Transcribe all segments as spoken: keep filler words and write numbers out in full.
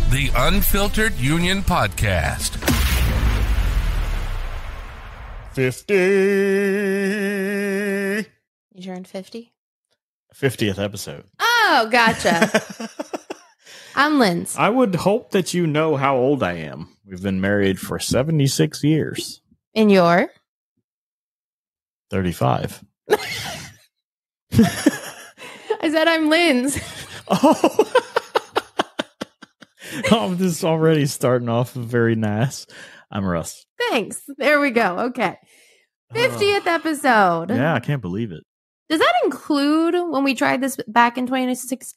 The Unfiltered Union Podcast. fifty. You turned fifty? fiftieth episode. Oh, gotcha. I'm Linz. I would hope that you know how old I am. We've been married for seventy-six years. And you're? thirty-five. I said I'm Linz. Oh. Oh, this is already starting off very nice. I'm Russ. Thanks. There we go. Okay. fiftieth episode. Yeah, I can't believe it. Does that include when we tried this back in twenty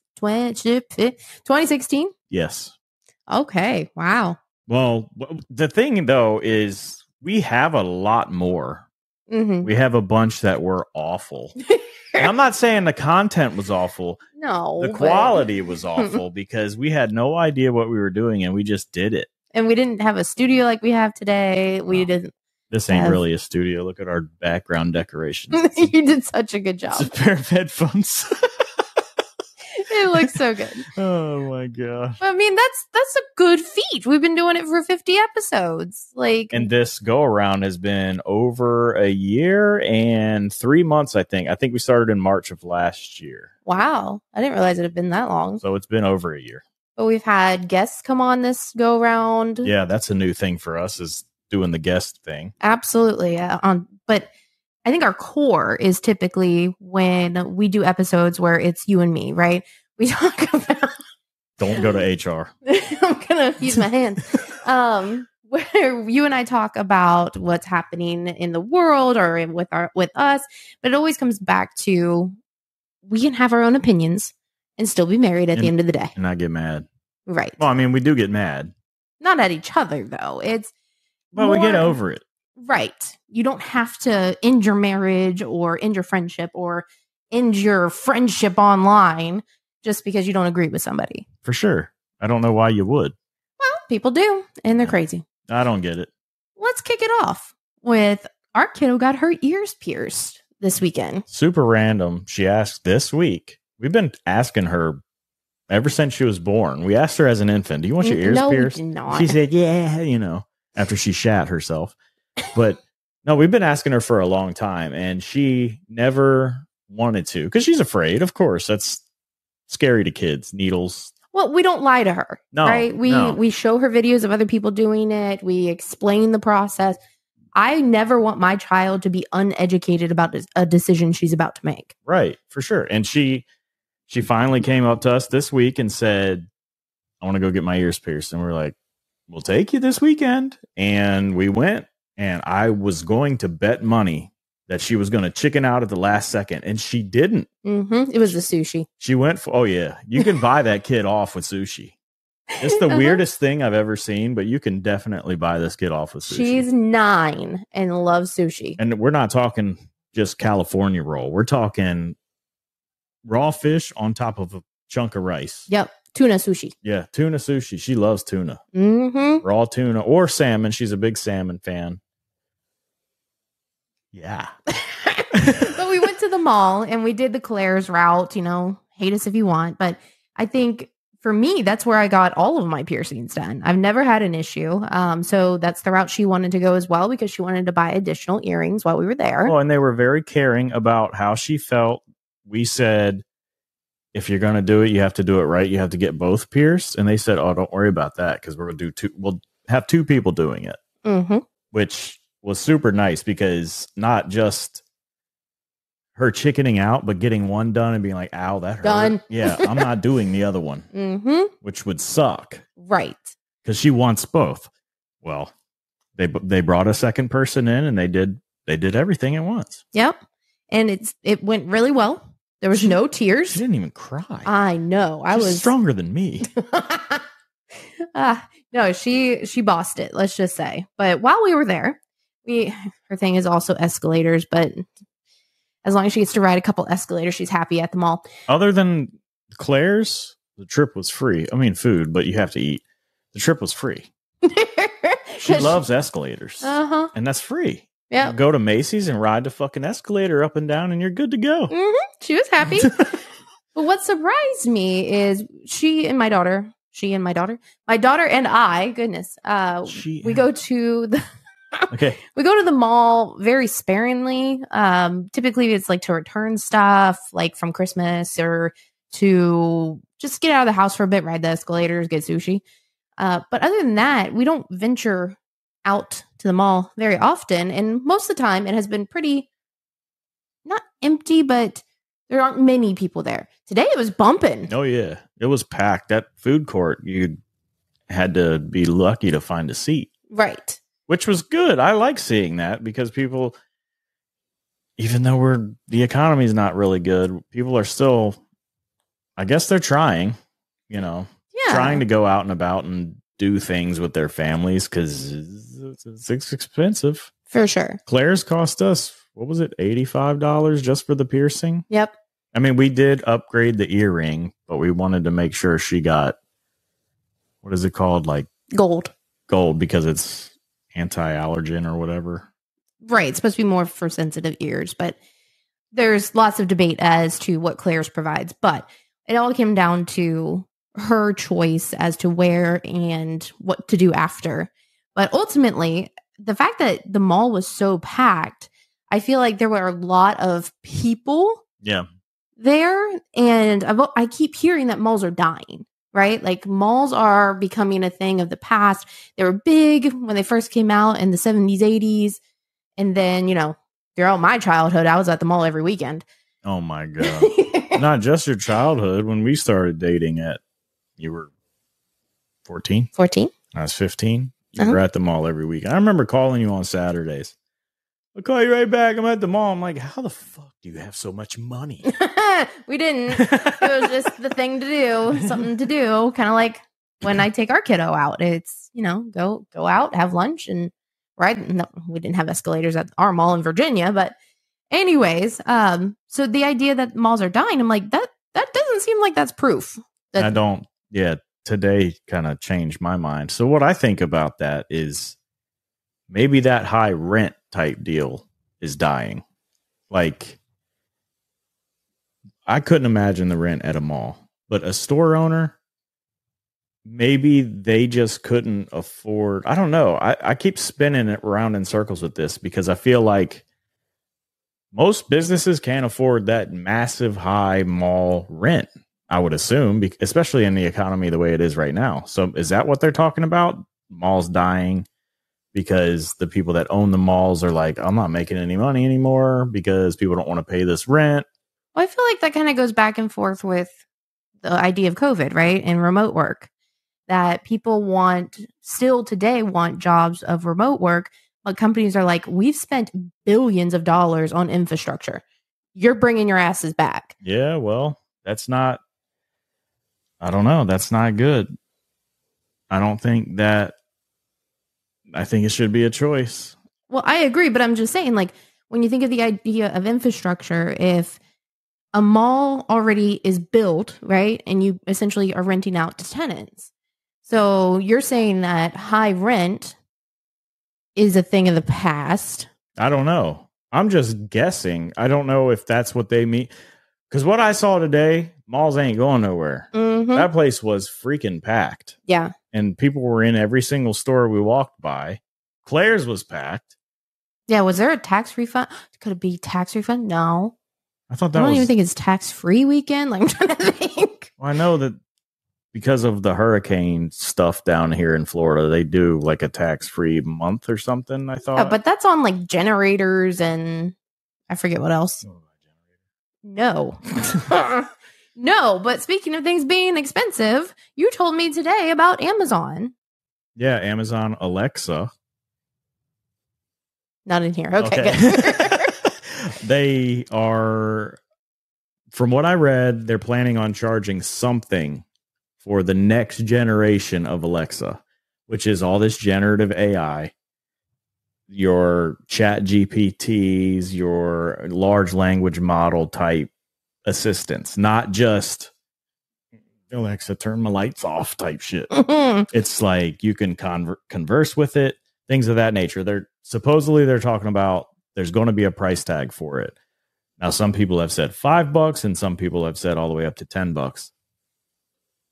sixteen? Yes. Okay. Wow. Well, the thing, though, is we have a lot more. Mm-hmm. We have a bunch that were awful. And I'm not saying the content was awful. No. The but- quality was awful because we had no idea what we were doing and we just did it. And we didn't have a studio like we have today. We No. didn't. This ain't Have- really a studio. Look at our background decorations. You did such a good job. It's a pair of headphones. It looks so good. Oh my gosh. I mean, that's that's a good feat. We've been doing it for fifty episodes. Like, And this go around has been over a year and three months, I think. I think we started in March of last year. wow, I didn't realize it had been that long. So it's been over a year. But we've had guests come on this go round. Yeah, that's a new thing for us is doing the guest thing. Absolutely. Uh, on, but I think our core is typically when we do episodes where it's you and me, right? We talk about. Don't go to H R. I'm gonna use my hands. Um, where you and I talk about what's happening in the world or in, with our with us, but it always comes back to we can have our own opinions and still be married at And- the end of the day, And I get mad. right? Well, I mean, we do get mad. Not at each other though. It's Well, we get more- over it. right. You don't have to end your marriage or end your friendship or end your friendship online just because you don't agree with somebody. For sure. I don't know why you would. Well, people do, and they're crazy. I don't get it. Let's kick it off with our kiddo got her ears pierced this weekend. Super random. She asked this week. We've been asking her ever since she was born. We asked her as an infant, do you want your ears no, we pierced? did not. She said, yeah, you know, after she shat herself. But no, we've been asking her for a long time, and she never wanted to because she's afraid. Of course, that's scary to kids. Needles. Well, we don't lie to her, No, right? We no. we show her videos of other people doing it. We explain the process. I never want my child to be uneducated about a decision she's about to make. Right, for sure. And she she finally came up to us this week and said, I want to go get my ears pierced. And we're like, we'll take you this weekend. And we went, and I was going to bet money that she was going to chicken out at the last second, and she didn't. Mm-hmm. It was the sushi. She went for, oh yeah, you can buy that kid off with sushi. It's the Uh-huh. weirdest thing I've ever seen, but you can definitely buy this kid off with sushi. She's nine and loves sushi. And we're not talking just California roll. We're talking raw fish on top of a chunk of rice. Yep. Tuna sushi. Yeah, tuna sushi. She loves tuna. Mm-hmm. Raw tuna or salmon. She's a big salmon fan. Yeah. But we went to the mall and we did the Claire's route, you know, hate us if you want. But I think for me, that's where I got all of my piercings done. I've never had an issue. Um, so that's the route she wanted to go as well because she wanted to buy additional earrings while we were there. Oh, and they were very caring about how she felt. We said, if you're going to do it, you have to do it right. You have to get both pierced. And they said, oh, don't worry about that because we're going to do two. We'll have two people doing it, Mm-hmm. which was super nice because not just her chickening out, but getting one done and being like, ow, that hurt. Done. Yeah, I'm not doing the other one, Mm-hmm. which would suck Right. because she wants both. Well, they they brought a second person in and they did they did everything at once. Yep. And it's it went really well. There was She- no She tears. didn't even cry. I know. I She's was stronger than me. Ah, no, she she bossed it, let's just say. But while we were there, we her thing is also escalators, but as long as she gets to ride a couple escalators, she's happy at the mall. Other than Claire's, the trip was free. I mean, food, but you have to eat. The trip was free. She loves escalators, Uh huh. and that's free. Yeah. You go to Macy's and ride the fucking escalator up and down, and you're good to go. hmm She was happy. But what surprised me is she and my daughter She and my daughter. My daughter and I, goodness, uh, She we and- go to the Okay. we go to the mall very sparingly. Um, typically, it's like to return stuff, like from Christmas, or to just get out of the house for a bit, ride the escalators, get sushi. Uh, but other than that, we don't venture out to the mall very often. And most of the time, it has been pretty not empty, but there aren't many people there. Today, it was bumping. Oh yeah, it was packed. That food court, you had to be lucky to find a seat, Right. which was good. I like seeing that because people, even though we're the economy is not really good, people are still, I guess they're trying, you know, Yeah. trying to go out and about and do things with their families because it's, it's expensive. For sure. Claire's cost us, what was it, eighty-five dollars just for the piercing? Yep. I mean, we did upgrade the earring, but we wanted to make sure she got, what is it called? Like Gold. gold because it's anti-allergen or whatever. Right. It's supposed to be more for sensitive ears, but there's lots of debate as to what Claire's provides. But it all came down to her choice as to where and what to do after. But ultimately, the fact that the mall was so packed, I feel like there were a lot of people Yeah. there. And I've, I keep hearing that malls are dying, right? Like malls are becoming a thing of the past. They were big when they first came out in the seventies, eighties. And then, you know, throughout my childhood, I was at the mall every weekend. Oh my God. Not just your childhood. When we started dating at, you were fourteen? fourteen. I was fifteen. You Uh-huh. were at the mall every week. I remember calling you on Saturdays. I'll call you right back. I'm at the mall. I'm like, how the fuck do you have so much money? We didn't. It was just the thing to do, something to do. Kind of like when I take our kiddo out. It's, you know, go go out, have lunch, and ride. No, we didn't have escalators at our mall in Virginia, but anyways, um, so the idea that malls are dying, I'm like, that that doesn't seem like that's proof. That I don't, yeah, today kind of changed my mind. So what I think about that is maybe that high rent type deal is dying. Like, I couldn't imagine the rent at a mall, but a store owner, maybe they just couldn't afford. I don't know. I, I keep spinning it around in circles with this because I feel like most businesses can't afford that massive high mall rent, I would assume, bec- especially in the economy the way it is right now. So is that what they're talking about? Malls dying because the people that own the malls are like, I'm not making any money anymore because people don't want to pay this rent. Well, I feel like that kind of goes back and forth with the idea of COVID, right? And remote work. That people want, still today, want jobs of remote work, but companies are like, we've spent billions of dollars on infrastructure. You're bringing your asses back. Yeah, well, that's not, I don't know. That's not good. I don't think that, I think it should be a choice. Well, I agree, but I'm just saying, like, when you think of the idea of infrastructure, if a mall already is built, right, and you essentially are renting out to tenants. So you're saying that high rent is a thing of the past. I don't know. I'm just guessing. I don't know if that's what they mean. Because what I saw today, malls ain't going nowhere. Mm-hmm. That place was freaking packed. Yeah. And people were in every single store we walked by. Claire's was packed. Yeah. Was there a tax refund? Could it be tax refund? No. I thought I that don't was. even think it's tax free weekend. Like, I'm trying to think. Well, I know that because of the hurricane stuff down here in Florida, they do like a tax free month or something. I thought. Yeah, but that's on like generators and I forget what else. No. No, but speaking of things being expensive, you told me today about Amazon. Yeah, Amazon Alexa. Not in here. Okay, Okay. good. They are, from what I read, they're planning on charging something for the next generation of Alexa, which is all this generative A I, your chat G P Ts, your large language model type assistants, not just Alexa, turn my lights off type shit. It's like you can conver- converse with it, things of that nature. They're supposedly they're talking about there's going to be a price tag for it. Now, some people have said five bucks and some people have said all the way up to ten bucks.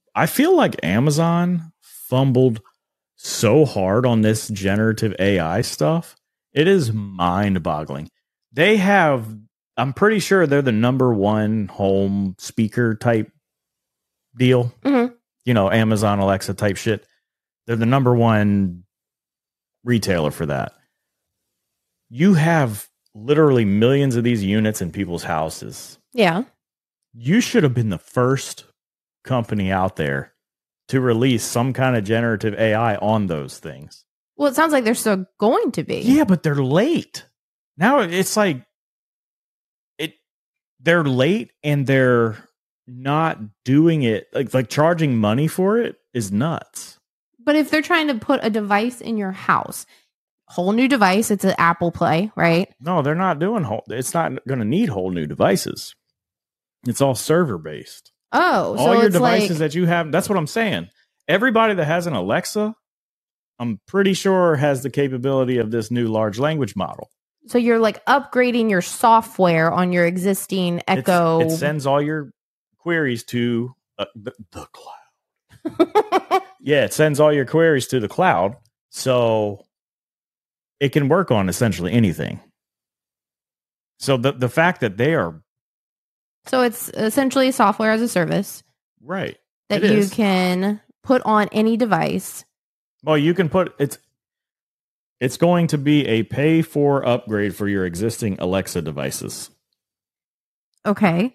I feel like Amazon fumbled so hard on this generative A I stuff. It is mind-boggling. They have, I'm pretty sure they're the number one home speaker type deal. Mm-hmm. You know, Amazon Alexa type shit. They're the number one retailer for that. You have literally millions of these units in people's houses. Yeah. You should have been the first company out there to release some kind of generative A I on those things. Well, it sounds like they're still going to be. Yeah, but they're late. Now it's like it they're late and they're not doing it like like charging money for it is nuts. But if they're trying to put a device in your house, whole new device, it's an Apple Play, right? No, they're not doing whole it's not going to need whole new devices. It's all server based. Oh, so all your it's devices like, that you have, that's what I'm saying. Everybody that has an Alexa, I'm pretty sure has the capability of this new large language model. so you're like upgrading your software on your existing Echo. It's, it sends all your queries to uh, the, the cloud. Yeah, it sends all your queries to the cloud, so it can work on essentially anything. So the the fact that they are So it's essentially software as a service right that it you is. can put on any device. Well, you can put it's it's going to be a pay for upgrade for your existing Alexa devices. Okay.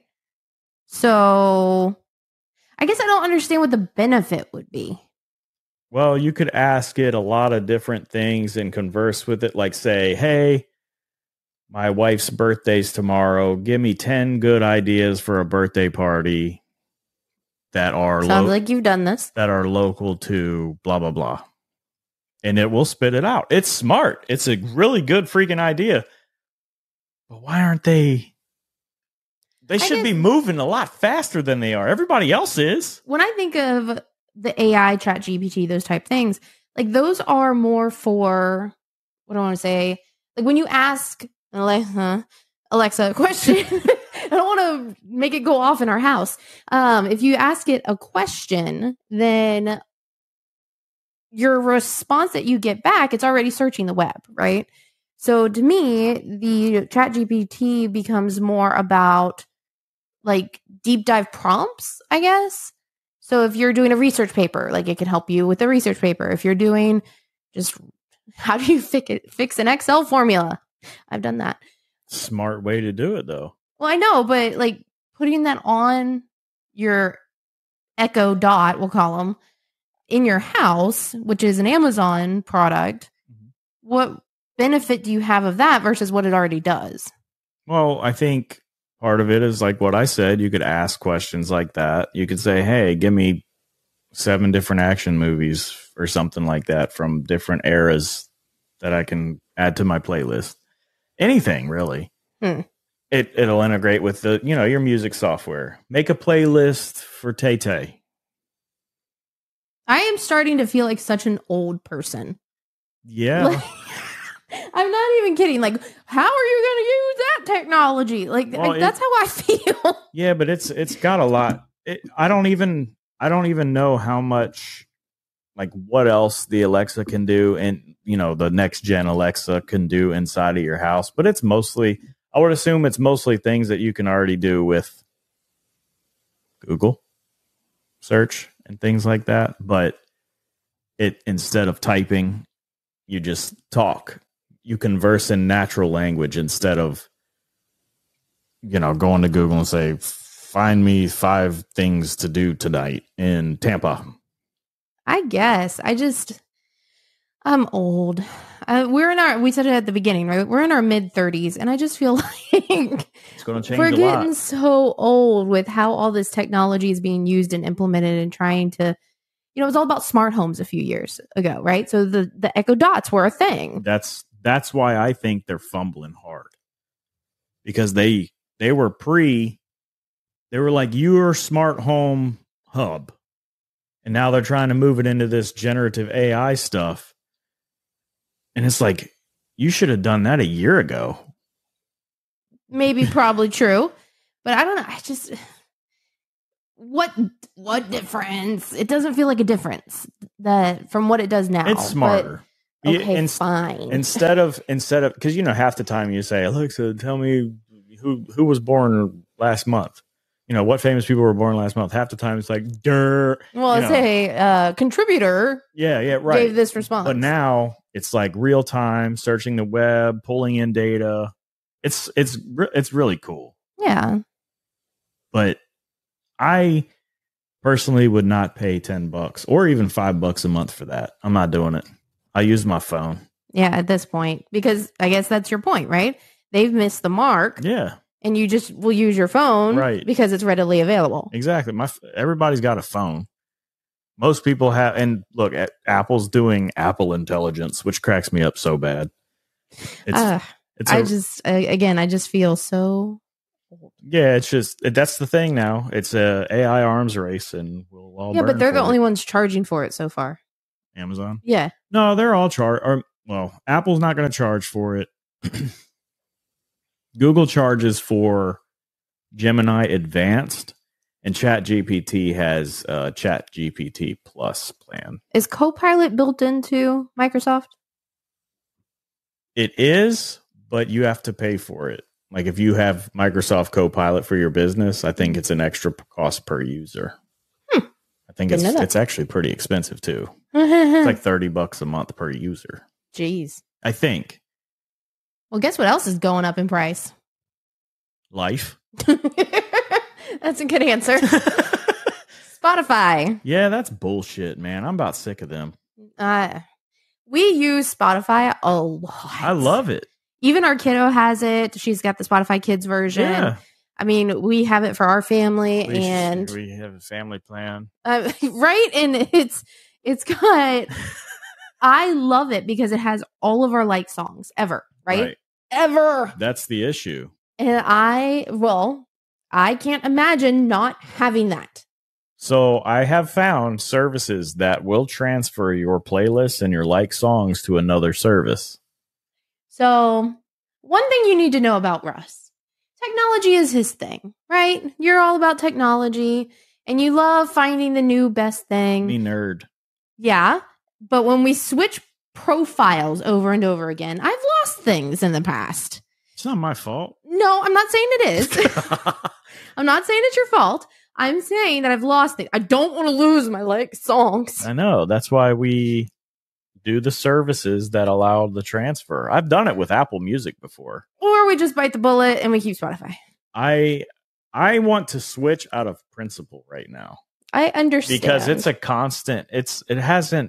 So I guess I don't understand what the benefit would be. Well, you could ask it a lot of different things and converse with it, like say, hey, my wife's birthday's tomorrow. Give me ten good ideas for a birthday party that are Sounds lo- like you've done this. that are local to blah, blah, blah. And it will spit it out. It's smart. It's a really good freaking idea. But why aren't they? They should guess- be moving a lot faster than they are. Everybody else is. When I think of the A I, Chat G P T, those type things, like those are more for, what do I want to say? Like when you ask Alexa, Alexa a question, I don't want to make it go off in our house. Um, if you ask it a question, then your response that you get back, it's already searching the web, right? So to me, the Chat G P T becomes more about like deep dive prompts, I guess. So if you're doing a research paper, like it can help you with the research paper. If you're doing just how do you fix it, fix an Excel formula? I've done that. Smart way to do it, though. Well, I know, but like putting that on your Echo Dot, we'll call them, in your house, which is an Amazon product, Mhm. what benefit do you have of that versus what it already does? Well, I think part of it is like what I said. You could ask questions like that. You could say, hey, give me seven different action movies or something like that from different eras that I can add to my playlist. Anything, really. Hmm. It, it'll integrate with the, you know, your music software. Make a playlist for Tay Tay. I am starting to feel like such an old person. Yeah. Like, I'm not even kidding. Like, how are you going to use that technology? Like, Well, like that's it- how I feel. Yeah, but it's it's got a lot. It, I don't even I don't even know how much, like what else the Alexa can do, and you know the next gen Alexa can do inside of your house. But it's mostly, I would assume, it's mostly things that you can already do with Google search and things like that. But it instead of typing, you just talk. You converse in natural language instead of, you know, going to Google and say, find me five things to do tonight in Tampa. I guess. I just, I'm old. Uh, we're in our, we said it at the beginning, right? We're in our mid thirties, and I just feel like It's going to change we're a getting lot. so old with how all this technology is being used and implemented and trying to, you know, it was all about smart homes a few years ago, right? So the, the Echo Dots were a thing. That's that's why I think they're fumbling hard, because they they were pre, they were like your smart home hub, and now they're trying to move it into this generative A I stuff, and it's like you should have done that a year ago. Maybe probably true, but I don't know. I just, What what difference? It doesn't feel like a difference that from what it does now. It's smarter. But, okay, In- fine. Instead of instead of because you know half the time you say, Alexa, tell me who who was born last month. You know what famous people were born last month. Half the time it's like, Durr. Well, it's a uh, contributor. Yeah, yeah, right. Gave this response, but now it's like real time searching the web, pulling in data. It's it's it's really cool. Yeah, but I personally would not pay ten bucks or even five bucks a month for that. I'm not doing it. I use my phone. Yeah, at this point, because I guess that's your point, right? They've missed the mark. Yeah. And you just will use your phone, right? Because it's readily available. Exactly. My everybody's got a phone. Most people have, and look, at Apple's doing Apple Intelligence, which cracks me up so bad. It's, uh, it's I a, just uh, again, I just feel so. Yeah, it's just that's the thing now. It's a A I arms race, and we'll all yeah, burn but they're the for only it. ones charging for it so far. Amazon. Yeah. No, they're all charge. Or well, Apple's not going to charge for it. Google charges for Gemini Advanced, and ChatGPT has a ChatGPT Plus plan. Is Copilot built into Microsoft? It is, but you have to pay for it. Like if you have Microsoft Copilot for your business, I think it's an extra cost per user. Hmm. I think Didn't it's know that. it's actually pretty expensive too. It's like thirty bucks a month per user. Jeez. I think. Well, guess what else is going up in price? Life. That's a good answer. Spotify. Yeah, that's bullshit, man. I'm about sick of them. Uh, we use Spotify a lot. I love it. Even our kiddo has it. She's got the Spotify Kids version. Yeah. I mean, we have it for our family, We, and we have a family plan. uh, right, and it's it's got. I love it because it has all of our like songs ever, right? Right. Ever. That's the issue. And I, well, I can't imagine not having that. So I have found services that will transfer your playlists and your like songs to another service. So, one thing you need to know about Russ, technology is his thing, right? You're all about technology and you love finding the new best thing. Me nerd. Yeah. But when we switch profiles over and over again, I've lost things in the past. It's not my fault. No, I'm not saying it is. I'm not saying it's your fault. I'm saying that I've lost things. I don't want to lose my like songs. I know. That's why we do the services that allow the transfer. I've done it with Apple Music before. Or we just bite the bullet and we keep Spotify. I I want to switch out of principle right now. I understand. Because it's a constant. It's it hasn't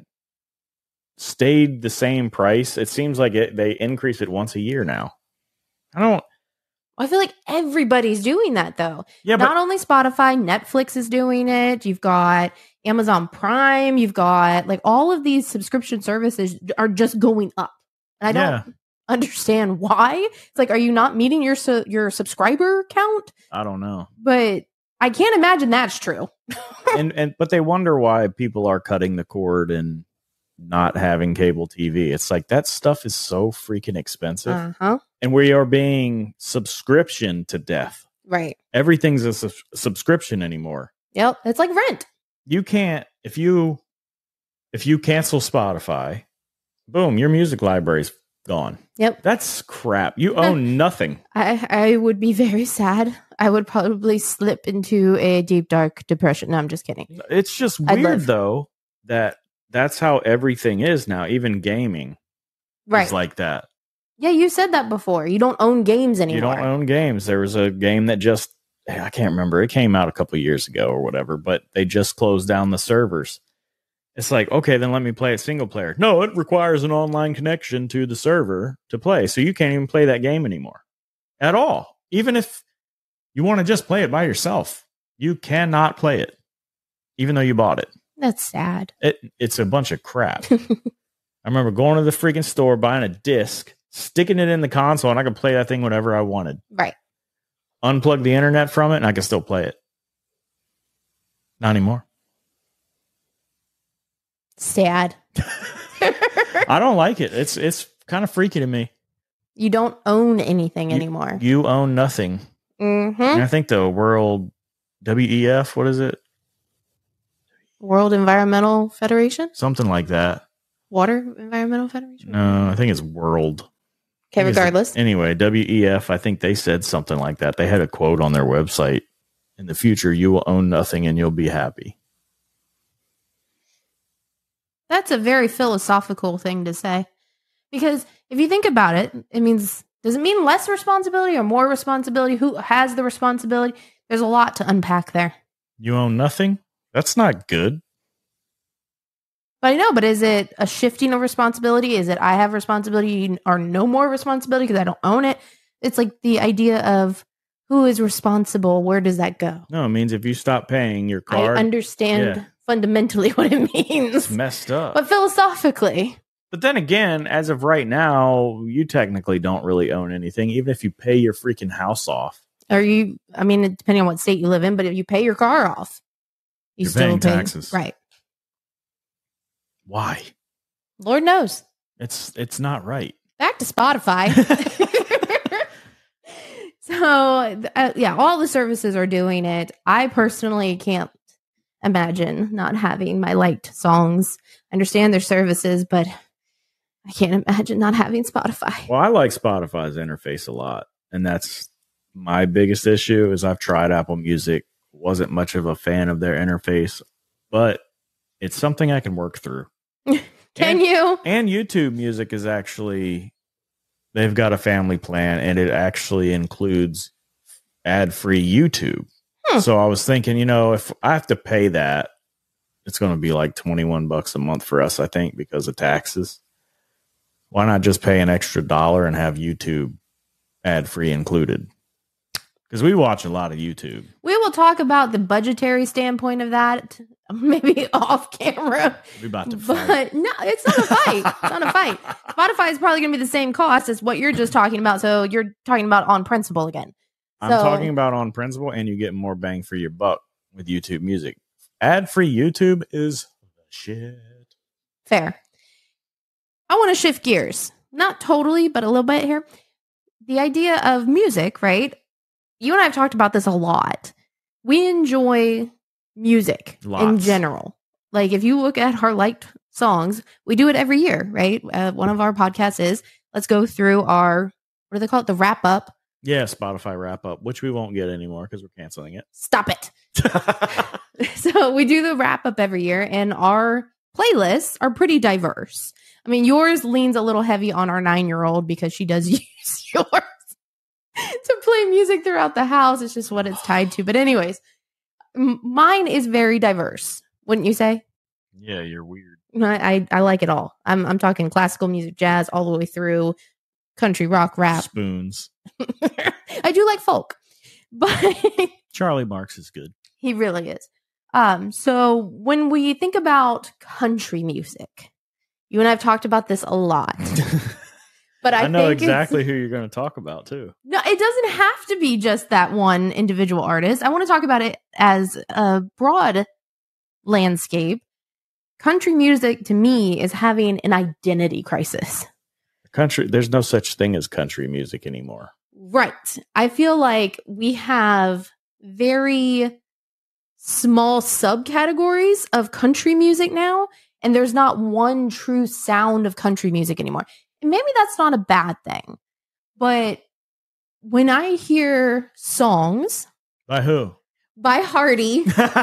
stayed the same price. It seems like it they increase it once a year now. I don't I feel like everybody's doing that though. Yeah, Not but only Spotify, Netflix is doing it. You've got Amazon Prime. You've got like all of these subscription services are just going up. And I don't Yeah. understand why. It's like, are you not meeting your su- your subscriber count? I don't know. But I can't imagine that's true. and and but they wonder why people are cutting the cord and not having cable T V. It's like that stuff is so freaking expensive. Uh huh. And we are being subscription to death. Right. Everything's a sub- subscription anymore. Yep. It's like rent. You can't if you if you cancel Spotify, boom, your music library's gone. Yep. That's crap. You own nothing. I I would be very sad. I would probably slip into a deep dark depression. No, I'm just kidding. It's just I'd weird live. though that that's how everything is now. Even gaming Right. is like that. Yeah, you said that before. You don't own games anymore. You don't own games. There was a game that just, I can't remember. It came out a couple years ago or whatever, but they just closed down the servers. It's like, okay, then let me play it single player. No, it requires an online connection to the server to play. So you can't even play that game anymore at all. Even if you want to just play it by yourself, you cannot play it, even though you bought it. That's sad. It It's a bunch of crap. I remember going to the freaking store, buying a disc, sticking it in the console, and I could play that thing whenever I wanted. Right. Unplug the internet from it, and I can still play it. Not anymore. Sad. I don't like it. It's it's kind of freaky to me. You don't own anything You- anymore. You own nothing. Mm-hmm. And I think the world W E F, what is it? World Environmental Federation? Something like that. Water Environmental Federation? No, I think it's World. Okay, regardless. Anyway, W E F, I think they said something like that. They had a quote on their website. In the future, you will own nothing and you'll be happy. That's a very philosophical thing to say. Because if you think about it, it means, does it mean less responsibility or more responsibility? Who has the responsibility? There's a lot to unpack there. You own nothing? That's not good. But I know, but is it a shifting of responsibility? Is it I have responsibility or no more responsibility because I don't own it? It's like the idea of who is responsible. Where does that go? No, it means if you stop paying your card. I understand yeah. fundamentally what it means. It's messed up. But philosophically. But then again, as of right now, you technically don't really own anything, even if you pay your freaking house off. Or you, I mean, depending on what state you live in, but if you pay your car off, you You're still paying pay taxes. Right. Why? Lord knows. It's it's not right. Back to Spotify. so, uh, yeah, all the services are doing it. I personally can't imagine not having my liked songs. I understand their services, but I can't imagine not having Spotify. Well, I like Spotify's interface a lot, and that's my biggest issue is I've tried Apple Music. Wasn't much of a fan of their interface, but it's something I can work through. Can and, you? And YouTube Music is actually, they've got a family plan, and it actually includes ad-free YouTube. Hmm. So I was thinking, you know, if I have to pay that, it's going to be like twenty-one bucks a month for us, I think, because of taxes. Why not just pay an extra dollar and have YouTube ad-free included? Because we watch a lot of YouTube. We will talk about the budgetary standpoint of that, maybe off camera. We're about to but fight. no, it's not a fight. It's not a fight. Spotify is probably going to be the same cost as what you're just talking about. So you're talking about on principle again. I'm so, talking about on principle, and you get more bang for your buck with YouTube Music. Ad-free YouTube is shit. Fair. I want to shift gears. Not totally, but a little bit here. The idea of music, right? You and I have talked about this a lot. We enjoy music Lots. in general. Like if you look at our liked songs, we do it every year, right? Uh, one of our podcasts is, let's go through our, what do they call it? The wrap up. Yeah, Spotify wrap up, which we won't get anymore because we're canceling it. Stop it. So we do the wrap up every year, and our playlists are pretty diverse. I mean, yours leans a little heavy on our nine-year-old because she does use yours to play music throughout the house. It's just what it's tied to. But anyways, m- mine is very diverse, wouldn't you say? Yeah, you're weird. I, I I like it all. I'm I'm talking classical music, jazz, all the way through country, rock, rap. Spoons. I do like folk, but Charlie Marks is good. He really is. Um, so when we think about country music, you and I have talked about this a lot. But I, I know think exactly who you're going to talk about too. No, it doesn't have to be just that one individual artist. I want to talk about it as a broad landscape. Country music to me is having an identity crisis. Country, there's no such thing as country music anymore. Right. I feel like we have very small subcategories of country music now, and there's not one true sound of country music anymore. And maybe that's not a bad thing, but when I hear songs by who? By Hardy,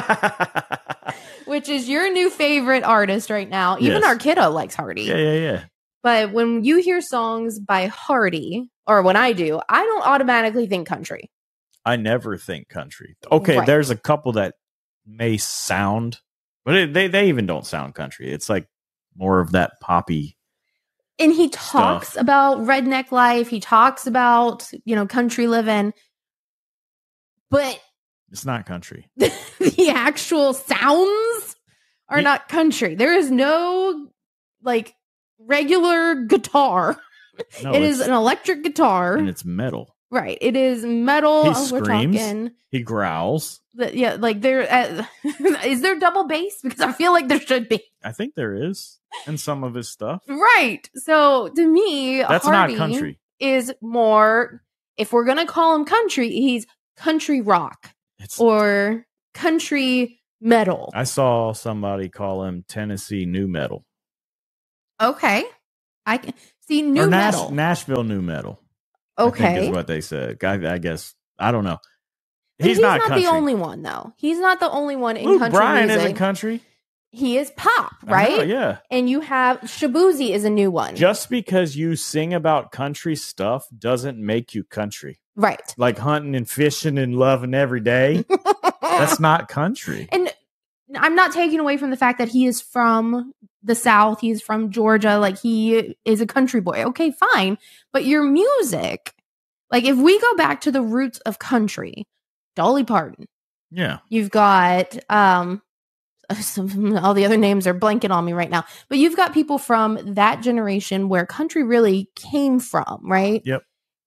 which is your new favorite artist right now. Even Yes. our kiddo likes Hardy. Yeah, yeah, yeah. But when you hear songs by Hardy, or when I do, I don't automatically think country. I never think country. Okay, Right. there's a couple that may sound, but it, they they even don't sound country. It's like more of that poppy. And he talks Stuff. about redneck life. He talks about, you know, country living. But It's not country. the actual sounds are He- not country. There is no, like, regular guitar. No, It is it's- an electric guitar. and it's metal. Right. It is metal. He Oh, we're screams. talking. He growls. The, yeah, like there uh, is there double bass? Because I feel like there should be. I think there is in some of his stuff. Right. So to me, That's Hardy not country. is more, if we're gonna call him country, he's country rock It's or country metal. I saw somebody call him Tennessee new metal. Okay. I can see new or Nash- metal. Nashville new metal. Okay. I think is what they said. I, I guess. I don't know. He's, he's not, not the only one, though. He's not the only one in Luke country Bryan music. isn't country. He is pop, right? I know, yeah. And you have Shabuzi is a new one. Just because you sing about country stuff doesn't make you country. Right. Like hunting and fishing and loving every day. That's not country. And I'm not taking away from the fact that he is from the South. He's from Georgia. Like, he is a country boy. Okay, fine. But your music, like, if we go back to the roots of country, Dolly Parton. Yeah. You've got, um, some, all the other names are blanking on me right now. But you've got people from that generation where country really came from, right? Yep.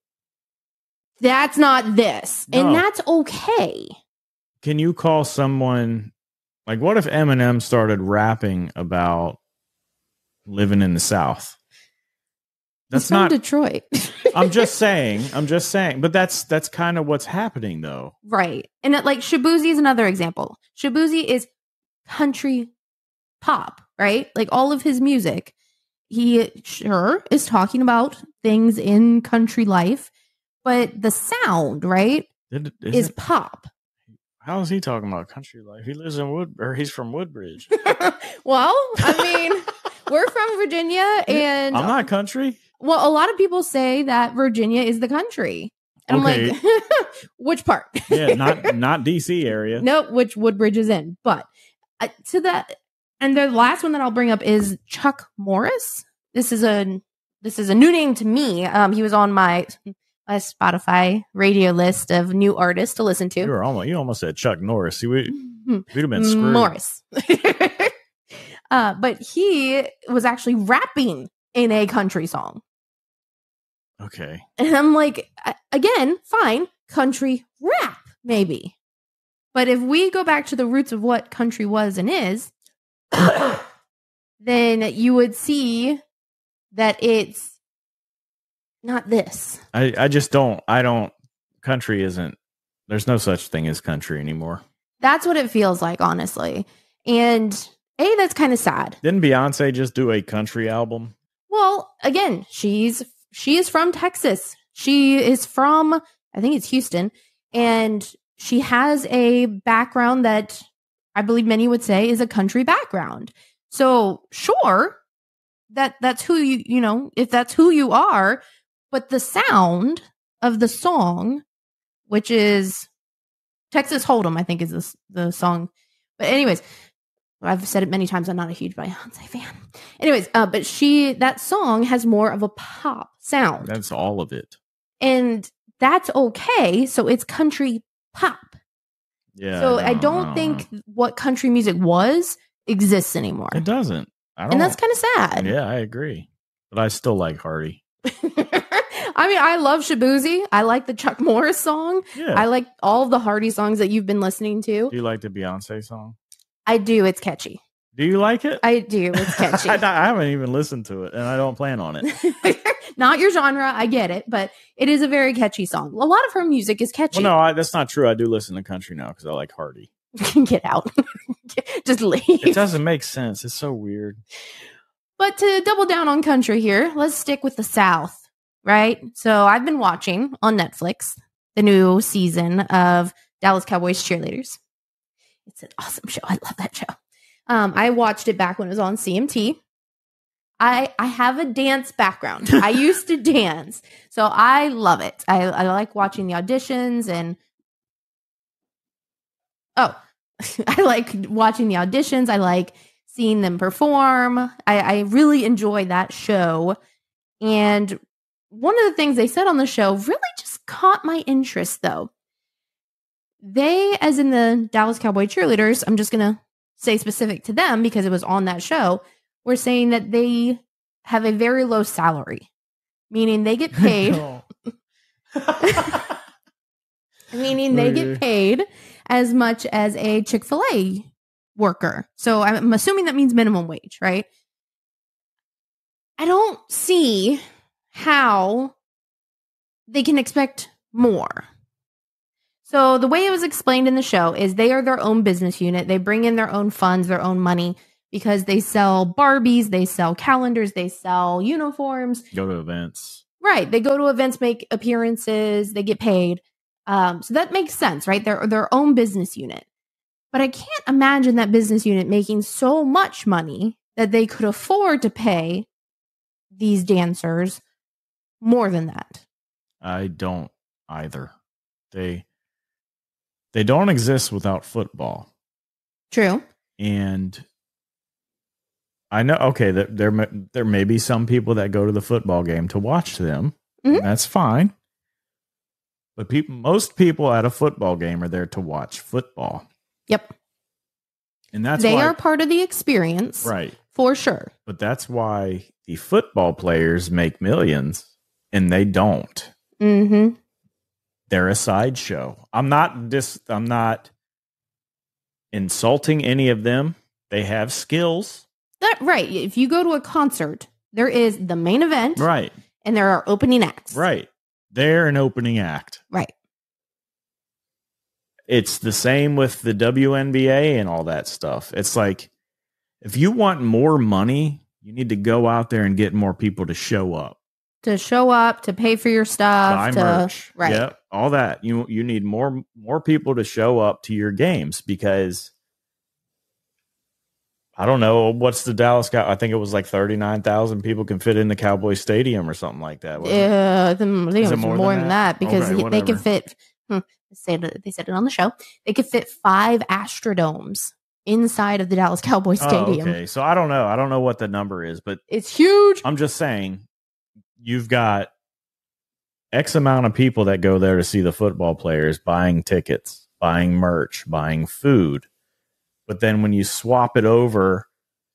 That's not this. No. And that's okay. Can you call someone, like, what if Eminem started rapping about living in the South? That's He's from not Detroit. I'm just saying. I'm just saying. But that's that's kind of what's happening, though. Right. And it, like, Shabuzi is another example. Shabuzi is country pop, right? Like, all of his music, he sure is talking about things in country life, but the sound, right, It, is pop. How is he talking about country life? He lives in Wood, or he's from Woodbridge. Well, I mean, we're from Virginia, and I'm not country. Well, a lot of people say that Virginia is the country. And Okay. I'm like, which part? Yeah, not not D C area. Nope, which Woodbridge is in. But uh, to that, and the last one that I'll bring up is Chuck Morris. This is a this is a new name to me. Um, he was on my my Spotify radio list of new artists to listen to. You were almost you almost said Chuck Norris. See, we we'd have been screwed. Morris. uh, but he was actually rapping in a country song. Okay. And I'm like, again, fine, country rap, maybe. But if we go back to the roots of what country was and is, then you would see that it's not this. I, I just don't, I don't, country isn't, there's no such thing as country anymore. That's what it feels like, honestly. And A, that's kind of sad. Didn't Beyonce just do a country album? Well, again, she's she is from Texas. She is from, I think it's Houston, and she has a background that I believe many would say is a country background. So sure, that that's who you, you know, if that's who you are, but the sound of the song, which is Texas Hold'em, I think is the, the song. But anyways, I've said it many times. I'm not a huge Beyonce fan. Anyways, uh, but she, that song has more of a pop sound. That's all of it. And that's okay. So it's country pop. Yeah. So I I don't, don't, I don't think know. what country music was exists anymore. It doesn't. I don't. And that's kind of sad. Yeah, I agree. But I still like Hardy. I mean, I love Shabuzi. I like the Chuck Morris song. Yeah. I like all of the Hardy songs that you've been listening to. Do you like the Beyonce song? I do. It's catchy. Do you like it? I do. It's catchy. I, I haven't even listened to it, and I don't plan on it. Not your genre. I get it, but it is a very catchy song. A lot of her music is catchy. Well, no, I, that's not true. I do listen to country now because I like Hardy. Get out. Just leave. It doesn't make sense. It's so weird. But to double down on country here, let's stick with the South, right? So I've been watching on Netflix the new season of Dallas Cowboys Cheerleaders. It's an awesome show. I love that show. Um, I watched it back when it was on C M T. I I have a dance background. I used to dance, so I love it. I, I like watching the auditions and oh, I like watching the auditions. I like seeing them perform. I, I really enjoy that show. And one of the things they said on the show really just caught my interest, though. They, as in the Dallas Cowboy Cheerleaders, I'm just going to say specific to them because it was on that show, were saying that they have a very low salary, meaning they get paid. meaning they get paid as much as a Chick-fil-A worker. So I'm assuming that means minimum wage, right? I don't see how they can expect more. So the way it was explained in the show is they are their own business unit. They bring in their own funds, their own money, because they sell Barbies, they sell calendars, they sell uniforms. Go to events. Right. They go to events, make appearances, they get paid. Um, so that makes sense, right? They're their own business unit. But I can't imagine that business unit making so much money that they could afford to pay these dancers more than that. I don't either. They they don't exist without football. True. And I know, okay, there there may, there may be some people that go to the football game to watch them. Mhm. And that's fine. But people, most people at a football game are there to watch football. Yep. And that's they why, are part of the experience. right. For sure. But that's why the football players make millions and they don't. Mm-hmm. They're a sideshow. I'm not dis I'm not insulting any of them. They have skills. That right. If you go to a concert, there is the main event. Right. And there are opening acts. Right. They're an opening act. Right. It's the same with the W N B A and all that stuff. It's like, if you want more money, you need to go out there and get more people to show up. To show up, to pay for your stuff. Buy to, merch. Right. Yep. All that. You you need more more people to show up to your games because I don't know, what's the Dallas Cow? I think it was like thirty-nine thousand people can fit in the Cowboys Stadium or something like that. Yeah, uh, I think it was more, more than, than that, that because okay, they could fit, hmm, they, said, they said it on the show, they could fit five Astrodomes inside of the Dallas Cowboys Stadium. Oh, okay, so I don't know. I don't know what the number is, but it's huge. I'm just saying, you've got X amount of people that go there to see the football players buying tickets, buying merch, buying food. But then when you swap it over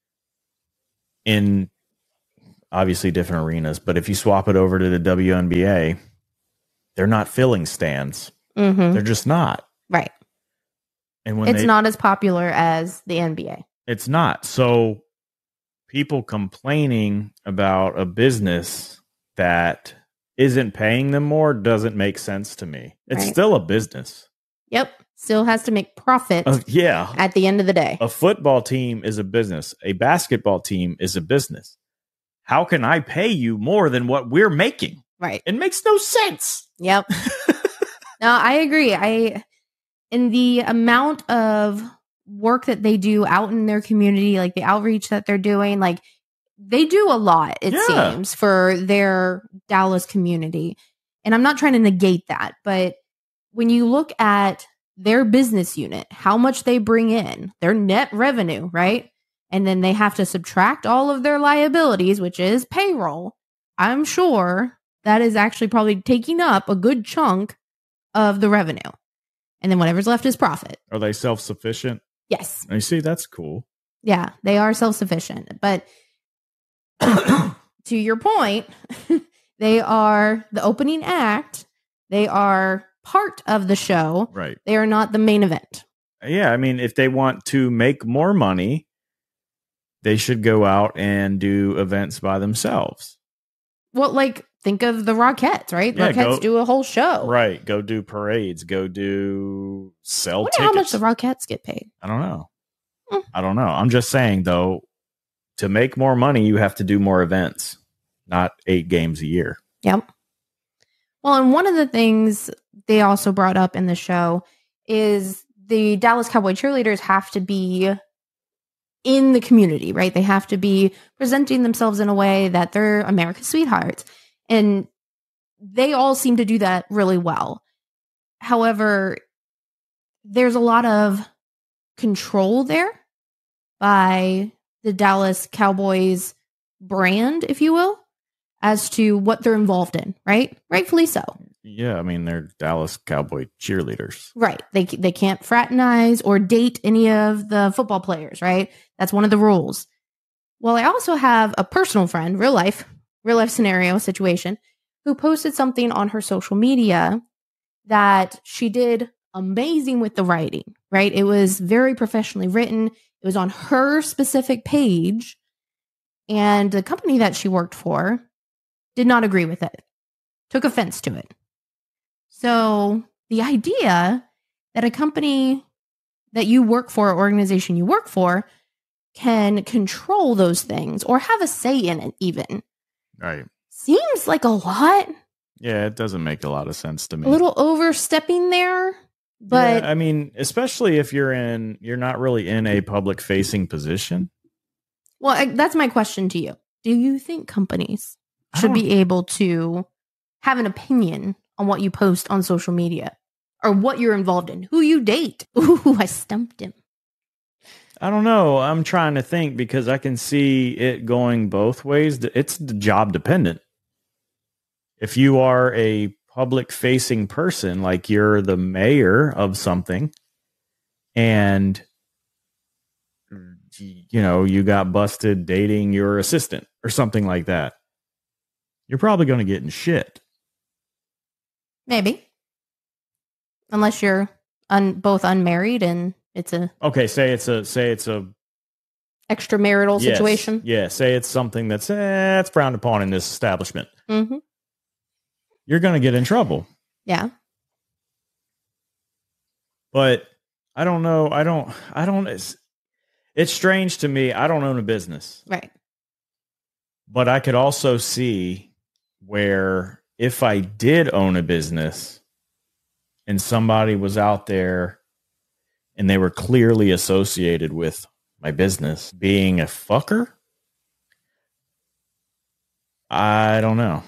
in obviously different arenas, but if you swap it over to the W N B A, they're not filling stands. Mm-hmm. They're just not. Right. And when it's they, not as popular as the N B A. It's not. So people complaining about a business that isn't paying them more doesn't make sense to me. It's right. still a business. Yep. Still has to make profit. Uh, yeah. At the end of the day. A football team is a business. A basketball team is a business. How can I pay you more than what we're making? Right. It makes no sense. Yep. No, I agree. I in the amount of work that they do out in their community, like the outreach that they're doing, like they do a lot, it yeah. seems, for their Dallas community. And I'm not trying to negate that, but when you look at their business unit, how much they bring in, their net revenue, right? And then they have to subtract all of their liabilities, which is payroll. I'm sure that is actually probably taking up a good chunk of the revenue. And then whatever's left is profit. Are they self-sufficient? Yes. I see. That's cool. Yeah, they are self-sufficient. But to your point, they are the opening act. They are part of the show. Right. They are not the main event. Yeah. I mean, if they want to make more money, they should go out and do events by themselves. Well, like, think of the Rockettes, right? Yeah, Rockettes go, do a whole show. Right. Go do parades. Go do sell I wonder tickets. how much the Rockettes get paid. I don't know. Hmm. I don't know. I'm just saying, though, to make more money, you have to do more events, not eight games a year. Yep. Well, and one of the things they also brought up in the show is the Dallas Cowboy cheerleaders have to be in the community, right? They have to be presenting themselves in a way that they're America's sweethearts. And they all seem to do that really well. However, there's a lot of control there by the Dallas Cowboys brand, if you will, as to what they're involved in, right? Rightfully so. Yeah, I mean, they're Dallas Cowboy cheerleaders. Right. They they can't fraternize or date any of the football players, right? That's one of the rules. Well, I also have a personal friend, real life, real life scenario situation, who posted something on her social media that she did amazing with the writing, right? It was very professionally written. It was on her specific page. And the company that she worked for did not agree with it, took offense to it. So the idea that a company that you work for, or organization you work for, can control those things or have a say in it even. Right. Seems like a lot. Yeah, it doesn't make a lot of sense to me. A little overstepping there, but yeah, I mean, especially if you're in, you're not really in a public facing position. Well, I, that's my question to you. Do you think companies should be able to have an opinion on what you post on social media or what you're involved in, who you date? Ooh, I stumped him. I don't know. I'm trying to think because I can see it going both ways. It's job dependent. If you are a public facing person, like you're the mayor of something, and you know, you got busted dating your assistant or something like that, you're probably going to get in shit. Maybe. Unless you're un- both unmarried and it's a... Okay, say it's a... Say it's a extramarital yes, situation. Yeah, say it's something that's, eh, it's frowned upon in this establishment. Mm-hmm. You're going to get in trouble. Yeah. But I don't know. I don't... I don't... It's, it's strange to me. I don't own a business. Right. But I could also see where if I did own a business and somebody was out there and they were clearly associated with my business being a fucker, I don't know.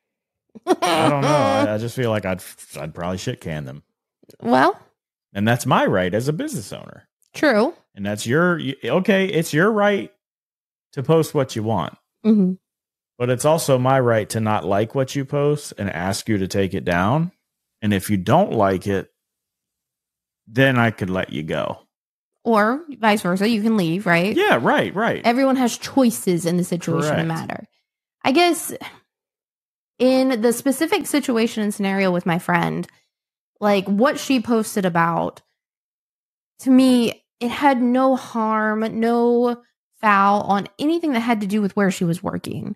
I don't know. I, I just feel like I'd I'd probably shit can them. Well, and that's my right as a business owner. True. And that's your okay. It's your right to post what you want. Mm-hmm. But it's also my right to not like what you post and ask you to take it down. And if you don't like it, then I could let you go. Or vice versa. You can leave, right? Yeah, right, right. Everyone has choices in the situation Correct. to matter. I guess in the specific situation and scenario with my friend, like what she posted about, to me, it had no harm, no foul on anything that had to do with where she was working.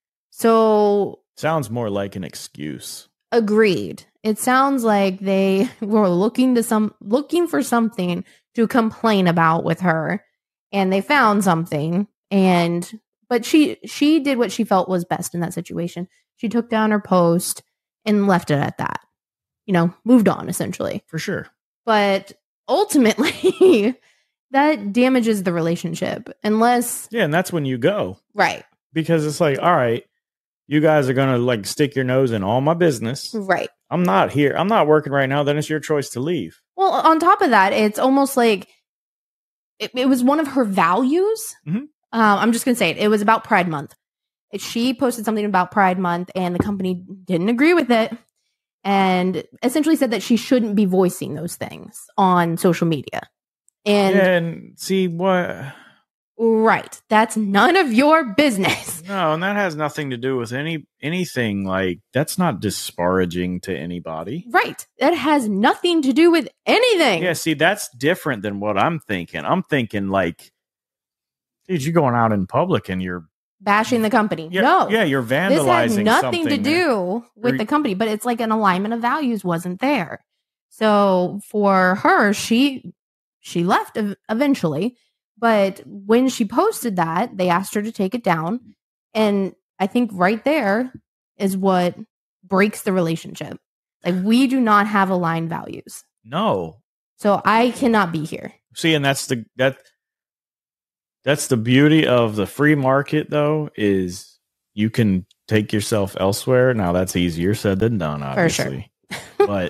So sounds more like an excuse. Agreed. It sounds like they were looking to some looking for something to complain about with her, and they found something. And but she she did what she felt was best in that situation. She took down her post and left it at that. You know, moved on essentially. For sure. But ultimately, that damages the relationship unless yeah, and that's when you go right because it's like, all right, you guys are gonna like stick your nose in all my business, right? I'm not here. I'm not working right now. Then it's your choice to leave. Well, on top of that, it's almost like it, it was one of her values. Mm-hmm. Um, I'm just gonna say it. It was about Pride Month. She posted something about Pride Month, and the company didn't agree with it, and essentially said that she shouldn't be voicing those things on social media. And, yeah, and see what? Right, that's none of your business. No, and that has nothing to do with any anything. Like that's not disparaging to anybody. Right, that has nothing to do with anything. Yeah, see, that's different than what I'm thinking. I'm thinking like, dude, you're going out in public and you're bashing the company. Yeah, no, yeah, you're vandalizing. This had nothing to something. do with You're, the company, but it's like an alignment of values wasn't there. So for her, she she left ev- eventually. But when she posted that, they asked her to take it down. And I think right there is what breaks the relationship. Like, we do not have aligned values. No. So I cannot be here. See, and that's the that that's the beauty of the free market, though, is you can take yourself elsewhere. Now, that's easier said than done, obviously. For sure. But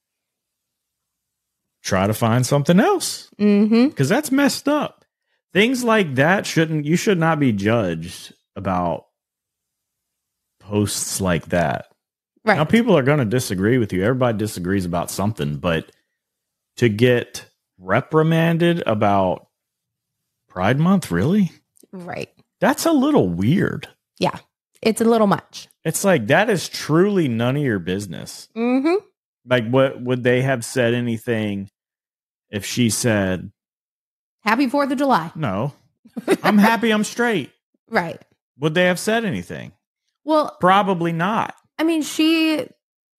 try to find something else. Mm-hmm. Because that's messed up. Things like that shouldn't, you should not be judged about posts like that. Right. Now, people are going to disagree with you. Everybody disagrees about something, but to get reprimanded about Pride Month, really? Right. That's a little weird. Yeah. It's a little much. It's like, that is truly none of your business. Mm-hmm. Like, what would they have said anything if she said, Happy fourth of July. No. I'm happy I'm straight. Right. Would they have said anything? Well, probably not. I mean, she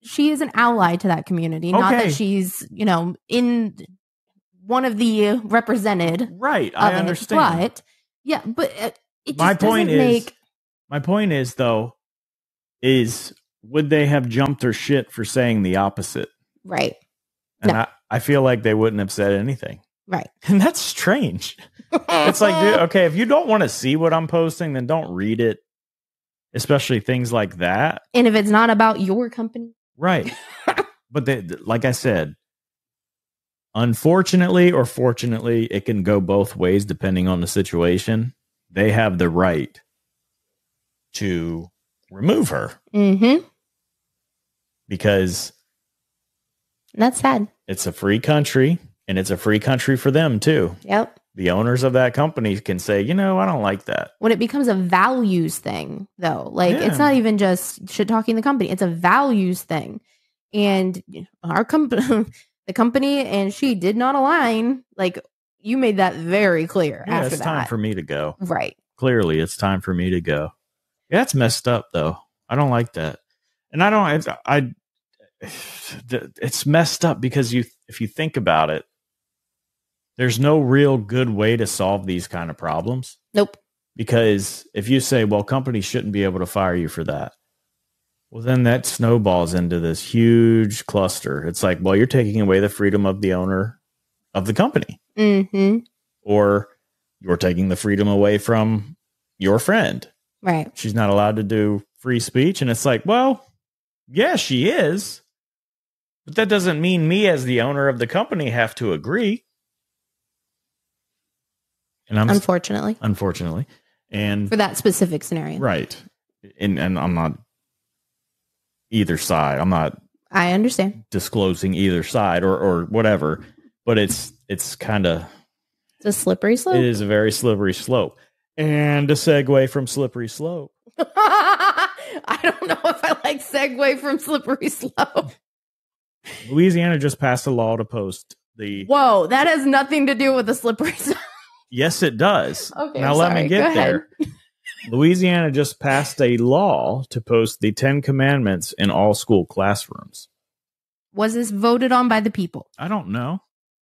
she is an ally to that community, not Okay. that she's, you know, in one of the represented. Right. of I it. understand. But yeah, but it, it just My point doesn't is, make my point is though, is would they have jumped her shit for saying the opposite? right, And No. I, I feel like they wouldn't have said anything. right. And that's strange. It's like, dude, okay, if you don't want to see what I'm posting, then don't read it. Especially things like that. And if it's not about your company, Right. But they, like I said, unfortunately or fortunately, it can go both ways depending on the situation. They have the right to remove her mm-hmm. because that's sad. it's a free country and it's a free country for them too. Yep. The owners of that company can say, you know, I don't like that. When it becomes a values thing, though, like Yeah. it's not even just shit talking the company; it's a values thing. And our company, the company, and she did not align. Like you made that very clear. Yeah, after it's that, time for me to go. right? Clearly, it's time for me to go. Yeah, that's messed up, though. I don't like that, and I don't. It's, I. It's messed up because you, if you think about it, there's no real good way to solve these kind of problems. Nope. Because if you say, well, companies shouldn't be able to fire you for that, well, then that snowballs into this huge cluster. It's like, well, you're taking away the freedom of the owner of the company, Mm-hmm. or you're taking the freedom away from your friend. Right. She's not allowed to do free speech. And it's like, well, yeah, she is. But that doesn't mean me as the owner of the company have to agree. And I'm Unfortunately, unfortunately. And for that specific scenario, right. And and I'm not either side. I'm not I understand. disclosing either side or or whatever. But it's it's kind of It's a slippery slope. it is a very slippery slope. And a segue from slippery slope. I don't know if I like segue from slippery slope. Louisiana just passed a law to post the Whoa, that has nothing to do with the slippery slope. Yes, it does. Okay, now I'm let sorry. me Go get ahead. there. Louisiana just passed a law to post the Ten Commandments in all school classrooms. Was this voted on by the people? I don't know.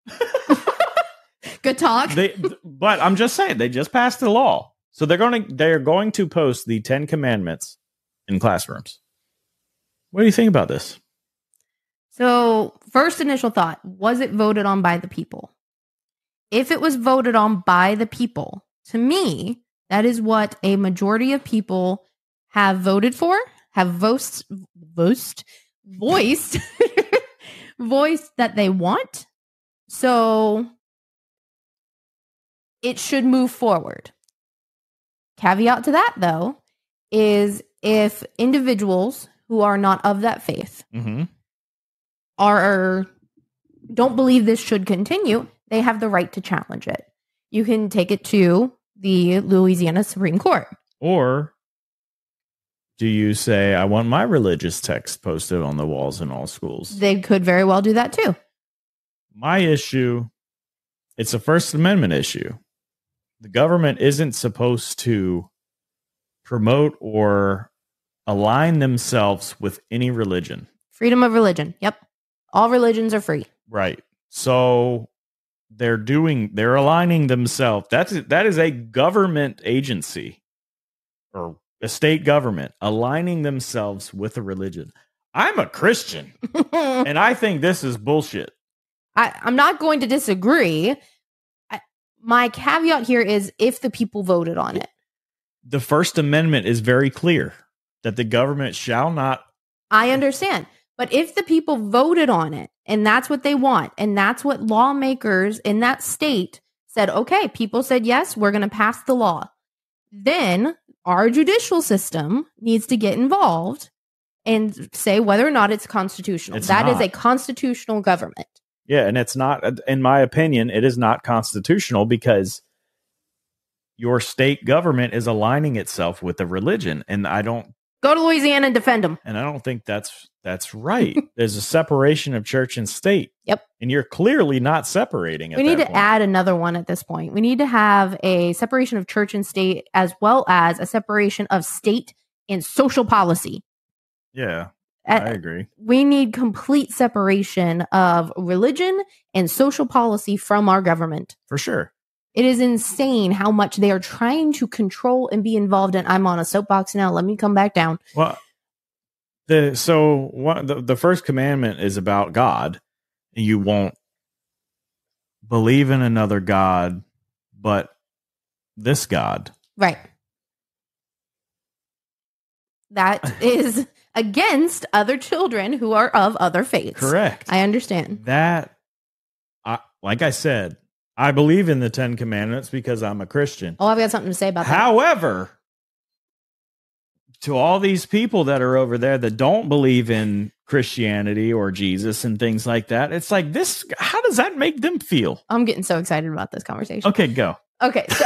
Good talk. They, but I'm just saying they just passed the law, so they're going to they're going to post the Ten Commandments in classrooms. What do you think about this? So, first initial thought, was it voted on by the people? If it was voted on by the people, to me, that is what a majority of people have voted for, have voiced, voiced, voiced, voiced that they want. So, it should move forward. Caveat to that, though, is if individuals who are not of that faith Mm-hmm. are don't believe this should continue, they have the right to challenge it. You can take it to the Louisiana Supreme Court. Or do you say, I want my religious text posted on the walls in all schools? They could very well do that too. My issue, it's a First Amendment issue. The government isn't supposed to promote or align themselves with any religion. Freedom of religion. Yep. All religions are free. Right. So they're doing, they're aligning themselves. That's, that is a government agency or a state government aligning themselves with a religion. I'm a Christian I, and I think this is bullshit. I'm not going to disagree. I, my caveat here is if the people voted on it. The First Amendment is very clear that the government shall not. I understand. But if the people voted on it and that's what they want, and that's what lawmakers in that state said, okay, people said, yes, we're going to pass the law, then our judicial system needs to get involved and say whether or not it's constitutional. It's That is not. a constitutional government. Yeah, and it's not, in my opinion, it is not constitutional because your state government is aligning itself with a religion, and I don't Go to Louisiana and defend them. and I don't think that's that's right. There's a separation of church and state. Yep. And you're clearly not separating. At We need that to point. add another one at this point. We need to have a separation of church and state as well as a separation of state and social policy. Yeah. I agree. We need complete separation of religion and social policy from our government. For sure. It is insane how much they are trying to control and be involved in. I'm on a soapbox now. Let me come back down. Well, the so what the, the first commandment is about God. You won't believe in another God, but this God. Right. That is against other children who are of other faiths. Correct. I understand. That, I, like I said, I believe in the Ten Commandments because I'm a Christian. Oh, I've got something to say about that. However, to all these people that are over there that don't believe in Christianity or Jesus and things like that, it's like this, how does that make them feel? I'm getting so excited about this conversation. Okay, go. Okay. So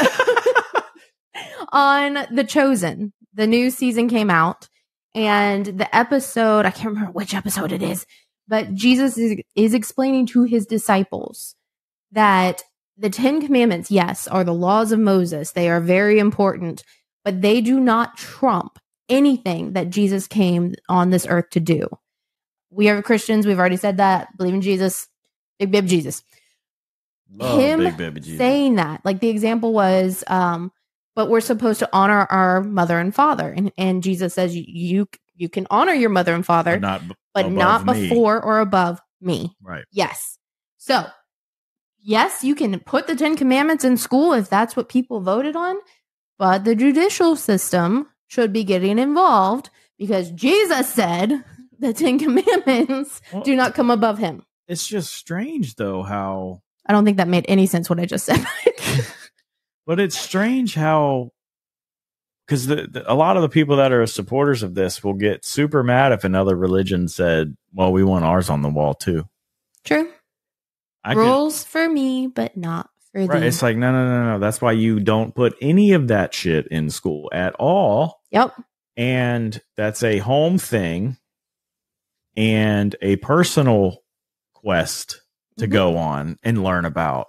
on The Chosen, the new season came out, and the episode, I can't remember which episode it is, but Jesus is, is explaining to his disciples that the Ten Commandments, yes, are the laws of Moses. They are very important, but they do not trump anything that Jesus came on this earth to do. We are Christians. We've already said that. Believe in Jesus. Big Bib Jesus. Love Him Big Baby Jesus. saying that, like the example was, um, but we're supposed to honor our mother and father. And, and Jesus says, you, you you can honor your mother and father, But not, b- but above not me. before or above me. Right. Yes. So, yes, you can put the Ten Commandments in school if that's what people voted on, but the judicial system should be getting involved because Jesus said the Ten Commandments Well, do not come above him. It's just strange, though, how... I don't think that made any sense what I just said. But it's strange how... Because the, the, a lot of the people that are supporters of this will get super mad if another religion said, well, we want ours on the wall, too. True. I Rules for me, but not for could, right, thee. it's like, no, no, no, no. That's why you don't put any of that shit in school at all. Yep. And that's a home thing and a personal quest to Mhm. go on and learn about.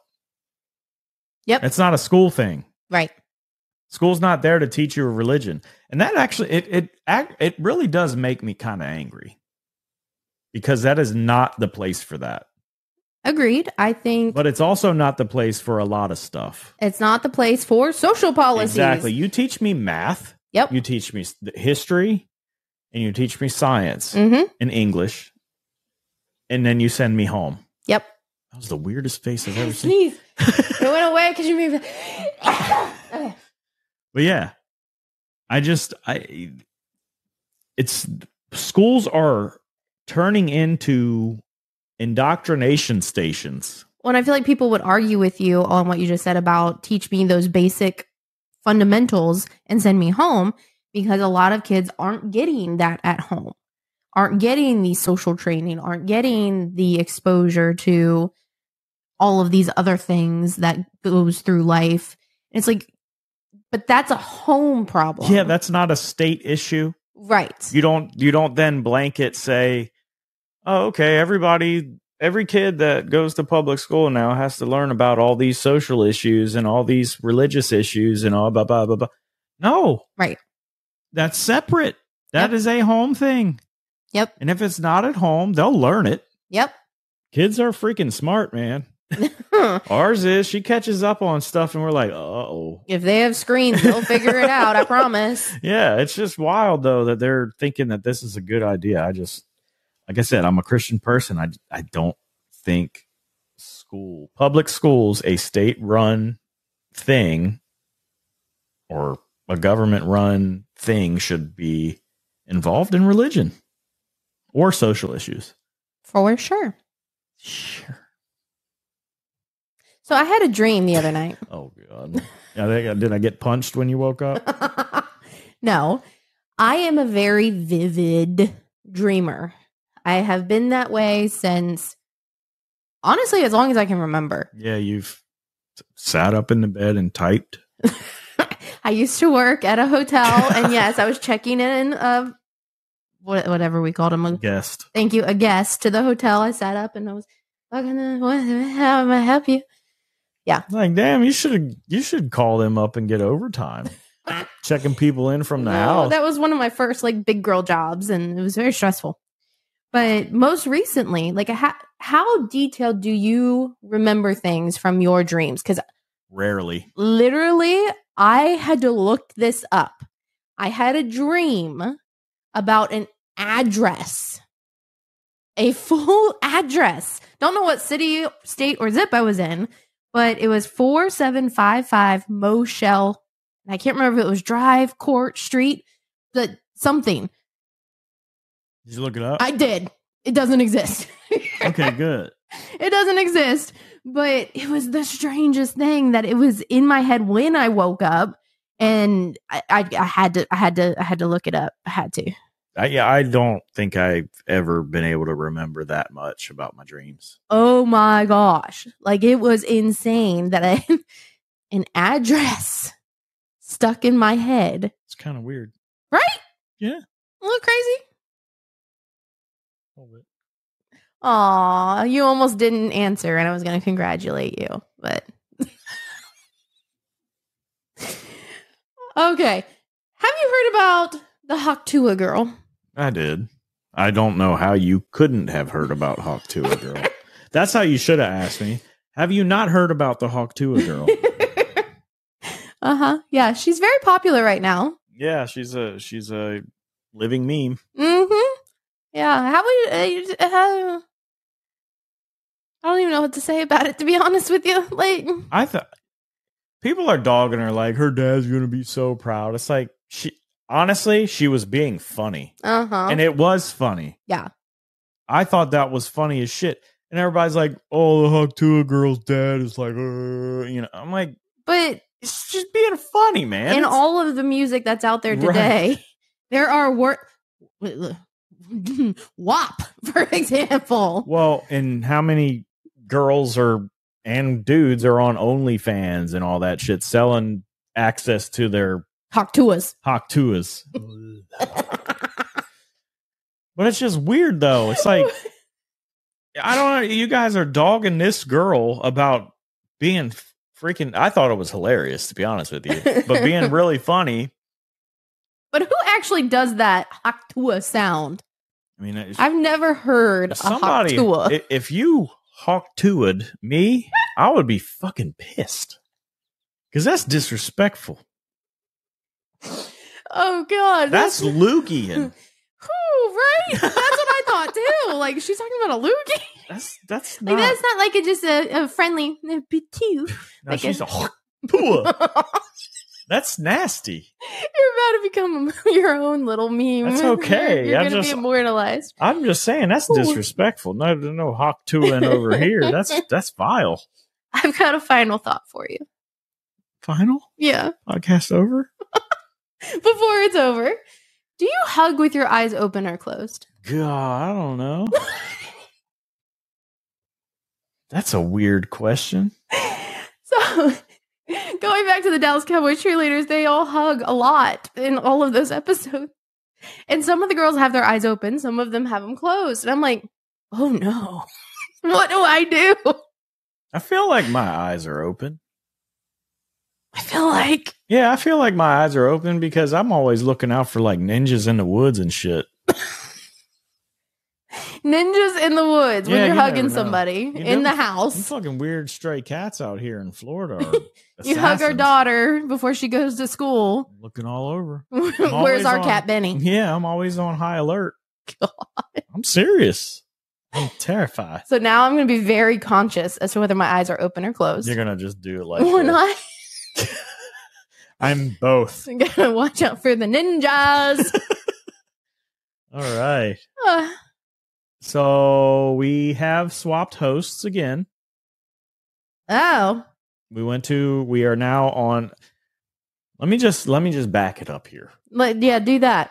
Yep. It's not a school thing. Right. School's not there to teach you a religion. And that actually, it it act, it really does make me kind of angry because that is not the place for that. Agreed. I think But it's also not the place for a lot of stuff. it's not the place for social policies. Exactly. You teach me math. Yep. You teach me s- history and you teach me science Mm-hmm. and English. And then you send me home. Yep. That was the weirdest face I've ever seen. Sneeze. It went away because you moved. Okay. But yeah, I just, I, it's, schools are turning into indoctrination stations. Well, and I feel like people would argue with you on what you just said about teach me those basic fundamentals and send me home because a lot of kids aren't getting that at home, aren't getting the social training, aren't getting the exposure to all of these other things that goes through life. And it's like, but that's a home problem. Yeah, that's not a state issue. right. You don't, you don't then blanket say, oh, okay, everybody, every kid that goes to public school now has to learn about all these social issues and all these religious issues and all blah, blah, blah, blah. No. Right. That's separate. That Yep. is a home thing. Yep. And if it's not at home, they'll learn it. Yep. Kids are freaking smart, man. Ours is, she catches up on stuff and we're like, uh-oh. If they have screens, they'll figure it out. I promise. Yeah, it's just wild, though, that they're thinking that this is a good idea. I just, like I said, I'm a Christian person. I, I don't think school, public schools, a state-run thing or a government-run thing should be involved in religion or social issues. For sure. Sure. So I had a dream the other night. Oh, God. I think I- Did I get punched when you woke up? No, I am a very vivid dreamer. I have been that way since, honestly, as long as I can remember. Yeah, you've sat up in the bed and typed. I used to work at a hotel, and yes, I was checking in uh, what, whatever we called him. Guest. Thank you, a guest to the hotel. I sat up and I was, fucking, uh, what, how am I help you? Like, damn, you should you should call them up and get overtime. Checking people in from the No, house. that was one of my first like big girl jobs, and it was very stressful. But most recently, like, how, how detailed do you remember things from your dreams? Because Rarely. literally, I had to look this up. I had a dream about an address, a full address. Don't know what city, state, or zip I was in, but it was four seven five five Moshell. I can't remember if it was Drive, Court, Street, but something. Did you look it up? I did. It doesn't exist. Okay, good. It doesn't exist. But it was the strangest thing that it was in my head when I woke up, and I, I, I had to, I had to, I had to look it up. I had to. I, yeah, I don't think I've ever been able to remember that much about my dreams. Oh my gosh! Like, it was insane that I an address stuck in my head. It's kind of weird, right? Yeah, a little crazy. A little bit. Aw, you almost didn't answer, and I was going to congratulate you, but okay. Have you heard about the Hawktua girl? I did. I don't know how you couldn't have heard about Hawktua girl. That's how you should have asked me. Have you not heard about the Hawktua girl? uh huh. Yeah, she's very popular right now. Yeah, she's a she's a living meme. Mm-hmm. Yeah. How would uh, uh, I don't even know what to say about it, to be honest with you. Like, I thought people are dogging her like her dad's gonna be so proud. It's like she honestly she was being funny, uh huh, and it was funny. Yeah, I thought that was funny as shit, and everybody's like, "Oh, the Hawktua girl's dad is like," uh, you know. I'm like, but it's just being funny, man. In it's- all of the music that's out there today, Right. there are wor- W A P, for example. Well, and how many girls are and dudes are on OnlyFans and all that shit, selling access to their Hawktuas. Hawktuas. But it's just weird, though. It's like, I don't know. You guys are dogging this girl about being freaking. I thought it was hilarious, to be honest with you, but being really funny. But who actually does that Hawktua sound? I mean, it's, I've never heard somebody, a Hawktua. i- if you Hawktua'd me, I would be fucking pissed. Because that's disrespectful. Oh, God. That's Lugian. Whew, right? That's what I thought, too. Like, she's talking about a loogie. That's that's Like, not. that's not like a, just a, a friendly uh, pitou. No, like she's a- a Hawktua. That's nasty. You're about to become your own little meme. That's okay. You're, you're I going to just- be immortalized. I'm just saying that's Ooh. disrespectful. No, no Hawktua'ing over here. That's that's vile. I've got a final thought for you. Final Yeah. podcast over. Before it's over, do you hug with your eyes open or closed? God, I don't know. That's a weird question. So, going back to the Dallas Cowboys cheerleaders, they all hug a lot in all of those episodes. And some of the girls have their eyes open, some of them have them closed. And I'm like, oh no, what do I do? I feel like my eyes are open. I feel like Yeah, I feel like my eyes are open because I'm always looking out for like ninjas in the woods and shit. ninjas in the woods Yeah, when you're you hugging never know. somebody You in know, the Some house. fucking weird stray cats out here in Florida. Are You hug our assassins. daughter before she goes to school. Looking all over. Where's always our on. cat Benny? Yeah, I'm always on high alert. God. I'm serious. I'm terrified. So now I'm going to be very conscious as to whether my eyes are open or closed. You're gonna just do it like Or that. not. I'm both. I'm gonna watch out for the ninjas. All right. Uh, So we have swapped hosts again. oh, We went to. We are now on. Let me just let me just back it up here. Let, yeah, do that.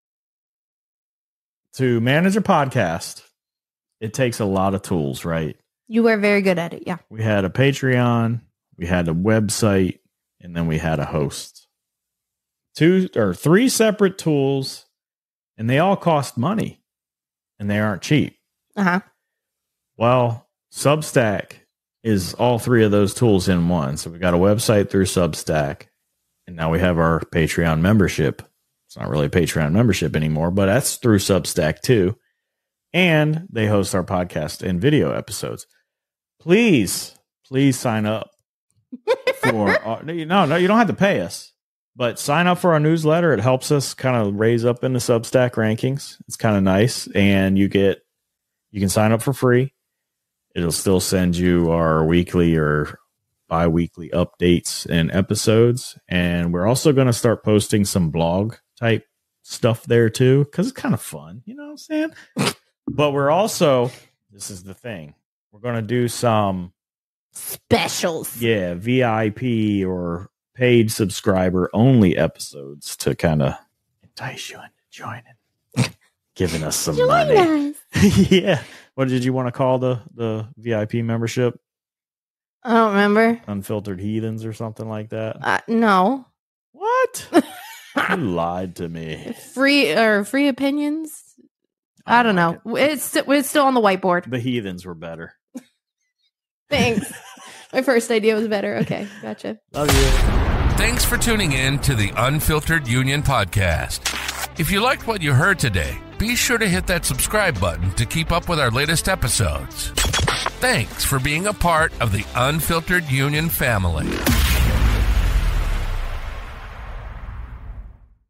To manage a podcast, it takes a lot of tools, right? You were very good at it. Yeah. We had a Patreon, we had a website, and then we had a host. Two or three separate tools, and they all cost money, and they aren't cheap. Uh huh. Well, Substack is all three of those tools in one. So we got a website through Substack, and now we have our Patreon membership. It's not really a Patreon membership anymore, but that's through Substack too. and they host our podcast and video episodes. Please, please sign up for our, no, no, you don't have to pay us, but sign up for our newsletter. It helps us kind of raise up in the Substack rankings. It's kind of nice, and you get you can sign up for free. It'll still send you our weekly or bi-weekly updates and episodes, and we're also going to start posting some blog type stuff there too, because it's kind of fun, you know what I'm saying? But we're also, this is the thing, we're going to do some specials, yeah, V I P or paid subscriber only episodes to kind of entice you into joining, giving us some Join money. us. Yeah. What did you want to call the the V I P membership? I don't remember. Unfiltered Heathens or something like that? Uh, no. What? You lied to me. Free or free opinions? I don't know. It. It's it's still on the whiteboard. The Heathens were better. Thanks. My first idea was better. Okay, gotcha. Love you. Thanks for tuning in to the Unfiltered Union Podcast. If you liked what you heard today, be sure to hit that subscribe button to keep up with our latest episodes. Thanks for being a part of the Unfiltered Union family.